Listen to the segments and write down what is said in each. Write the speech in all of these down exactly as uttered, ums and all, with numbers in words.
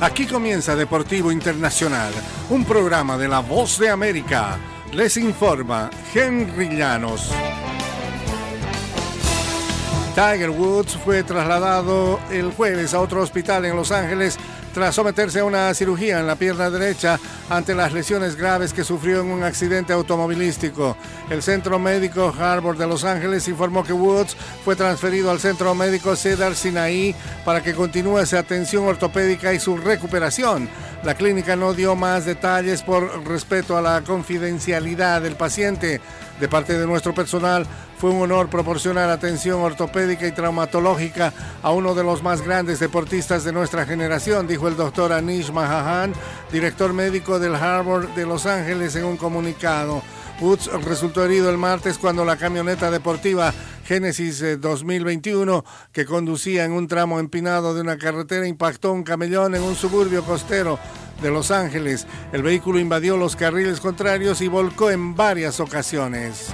Aquí comienza Deportivo Internacional, un programa de La Voz de América. Les informa Henry Llanos. Tiger Woods fue trasladado el jueves a otro hospital en Los Ángeles tras someterse a una cirugía en la pierna derecha ante las lesiones graves que sufrió en un accidente automovilístico. El Centro Médico Harbor de Los Ángeles informó que Woods fue transferido al Centro Médico Cedar Sinai para que continúe su atención ortopédica y su recuperación. La clínica no dio más detalles por respeto a la confidencialidad del paciente. De parte de nuestro personal, fue un honor proporcionar atención ortopédica y traumatológica a uno de los más grandes deportistas de nuestra generación, dijo el doctor Anish Mahajan, director médico del Harbor de Los Ángeles, en un comunicado. Woods resultó herido el martes cuando la camioneta deportiva Genesis dos mil veintiuno, que conducía en un tramo empinado de una carretera, impactó un camellón en un suburbio costero de Los Ángeles. El vehículo invadió los carriles contrarios y volcó en varias ocasiones.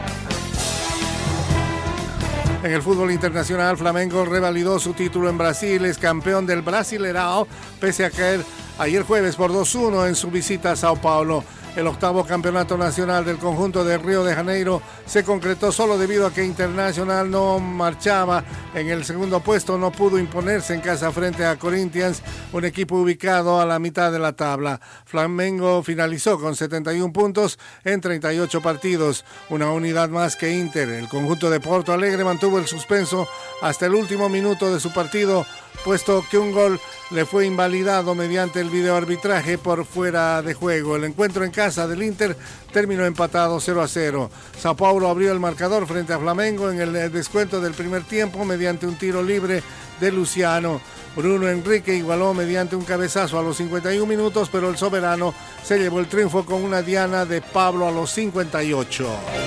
En el fútbol internacional, Flamengo revalidó su título en Brasil, es campeón del Brasileirão, pese a caer ayer jueves por dos uno en su visita a Sao Paulo. El octavo campeonato nacional del conjunto de Río de Janeiro se concretó solo debido a que Internacional no marchaba en el segundo puesto, no pudo imponerse en casa frente a Corinthians, un equipo ubicado a la mitad de la tabla. Flamengo finalizó con setenta y un puntos en treinta y ocho partidos, una unidad más que Inter. El conjunto de Porto Alegre mantuvo el suspenso hasta el último minuto de su partido, puesto que un gol le fue invalidado mediante el videoarbitraje por fuera de juego. El encuentro en casa del Inter terminó empatado cero a cero. Sao Paulo abrió el marcador frente a Flamengo en el descuento del primer tiempo mediante un tiro libre de Luciano. Bruno Enrique igualó mediante un cabezazo a los cincuenta y un minutos, pero el soberano se llevó el triunfo con una diana de Pablo a los cincuenta y ocho.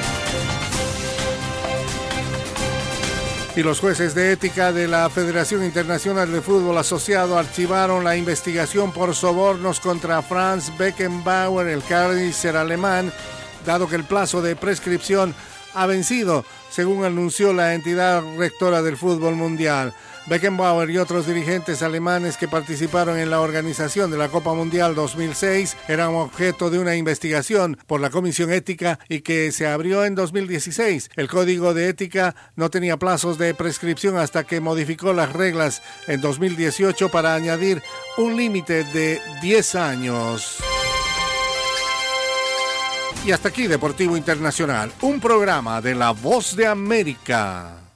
Y los jueces de ética de la Federación Internacional de Fútbol Asociado archivaron la investigación por sobornos contra Franz Beckenbauer, el cárcer alemán, dado que el plazo de prescripción ha vencido, según anunció la entidad rectora del fútbol mundial. Beckenbauer y otros dirigentes alemanes que participaron en la organización de la Copa Mundial dos mil seis eran objeto de una investigación por la Comisión Ética y que se abrió en dos mil dieciséis. El Código de Ética no tenía plazos de prescripción hasta que modificó las reglas en dos mil dieciocho para añadir un límite de diez años. Y hasta aquí Deportivo Internacional, un programa de La Voz de América.